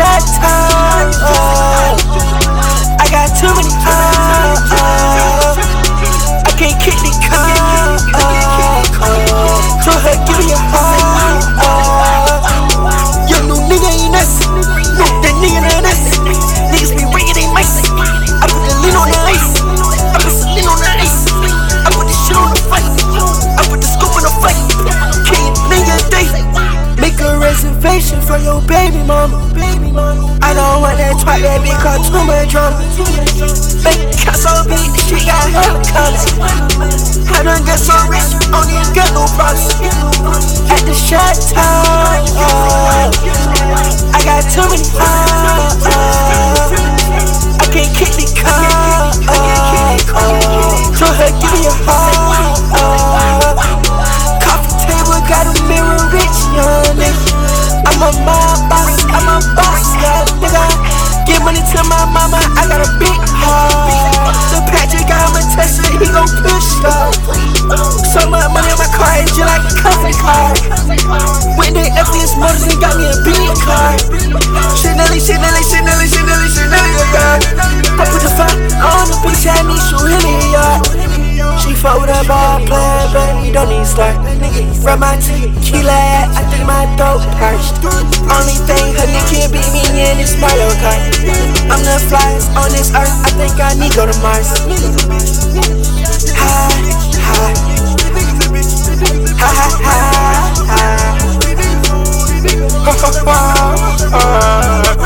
shot time. I got too many I can't kick the car. Told her give me a heart. Young new nigga ain't nice. No, that nigga not nice. Niggas be ringing they mice. I put the lean on the ice. I put the lean on the ice. I put the shit on the fight. I put the scoop on the fight. Can't nigga day. Make a reservation for your baby mama. I don't want that twat that bitch cause too much drama. Make it count so big, the shit got hella colors. I done got so rich, don't even got no problems. At the shot time, I got too many I can't kick the car. Told her give me a heart. Coffee table got a mirror rich, young nigga. I'm a mob boss, I'm a boss, young nigga. Give money to my mama, I got a big heart. The Patrick got him a Tesla, he gon' push up. So much money in my car, it's just like a company car. Went to FDS Motors and got me a big car. Chanelli, yeah. I put the fire on the beach, I need you really, yeah. She fuck with a ball player, but he don't need start. From my tequila, I think my dope parched. Only thing her nigga can't beat me in is Mario Kart. I'm the flyest on this earth, I think I need go to Mars. Ha, ha. Ha, ha, ha, ha. Ha, ha, ha.